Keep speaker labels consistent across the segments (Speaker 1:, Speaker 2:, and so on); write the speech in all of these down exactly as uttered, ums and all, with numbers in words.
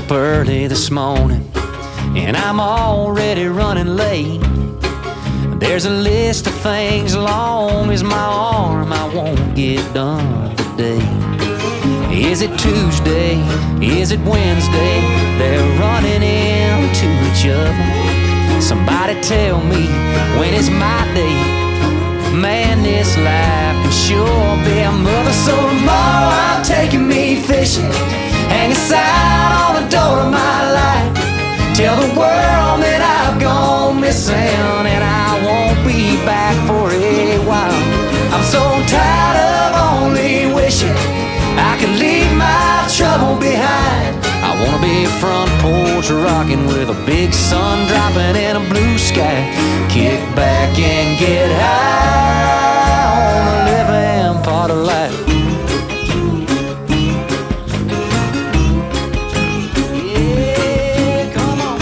Speaker 1: up early this morning and I'm already running late. There's a list of things long as my arm I won't get done today. Is it Tuesday? Is it Wednesday? They're running into each other. Somebody tell me, when is my day? Man, this life can sure be a mother. So tomorrow I'm taking me fishing, hang a sign on the door of my life. Tell the world that I've gone missing and I won't be back for a while. I'm so tired of only wishing I could leave my trouble behind. I wanna be front porch rocking with a big sun dropping in a blue sky. Kick back and get high on the living part of life. Yeah, come on.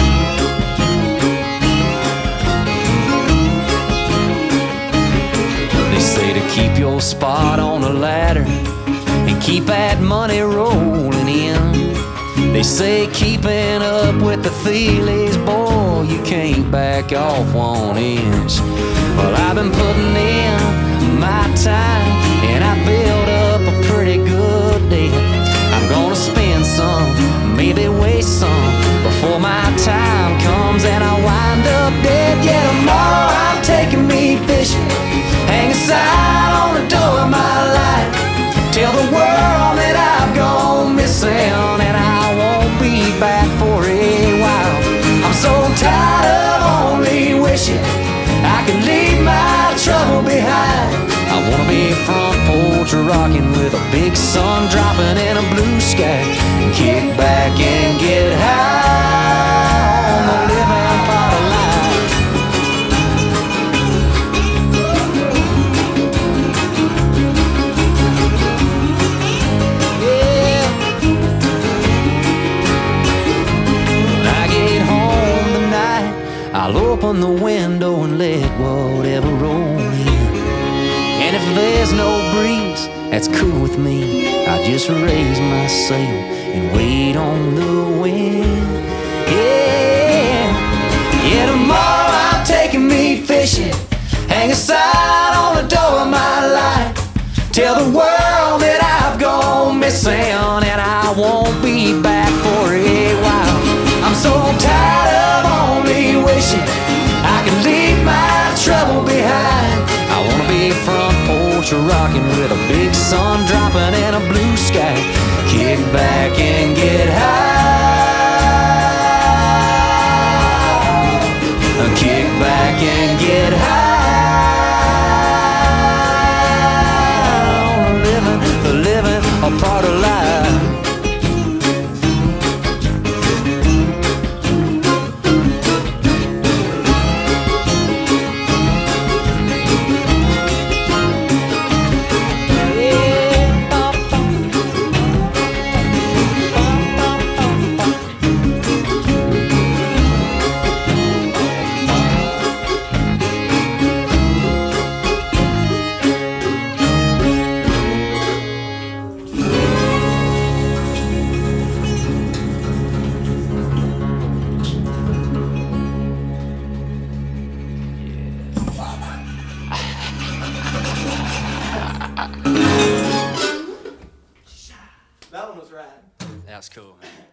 Speaker 1: They say to keep your spot on the ladder and keep that money rolling in. They say keeping up with the Thiele's, boy, you can't back off one inch. Well, I've been putting in my time and I built up a pretty good debt. I'm gonna spend some, maybe waste some, before my time comes and I wind up dead. Yeah, tomorrow I'm taking me fishing, hang a sign on the door of my life. Tell the world that I've gone missing and I won't be back for a while. I'm so tired of only wishing I could leave my trouble behind. I wanna be front porch rocking with a big sun dropping in a blue sky. Kick back and get high on the living part of life. I'll open the window and let whatever roll in. And if there's no breeze, that's cool with me. I just raise my sail and wait on the wind. Yeah, yeah, tomorrow I'm taking me fishing, hang a sign on the door of my life. Tell the world that I've gone missing and I won't be back for a while. I'm so tired of only wishing I could leave my trouble behind. I wanna be front porch rocking with a big sun dropping in a blue sky. Kick back and get high. Kick back and get high on the living, the living a part of life. That one was rad.
Speaker 2: That was cool, man.